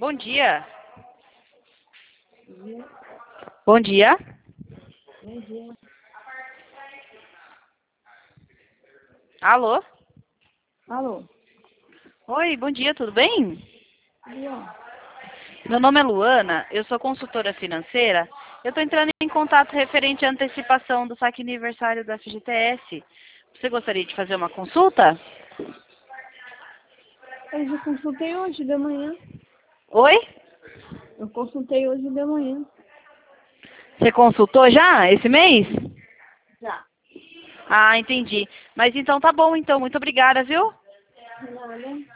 Bom dia. Bom dia. Bom dia. Alô? Alô? Oi, bom dia, tudo bem? Bom. Meu nome é Luana, eu sou consultora financeira. Eu estou entrando em contato referente à antecipação do saque aniversário do FGTS. Você gostaria de fazer uma consulta? Eu já consultei hoje de manhã. Oi? Eu consultei hoje de manhã. Você consultou já esse mês? Já. Ah, entendi. Mas então tá bom, então. Muito obrigada, viu? Nada.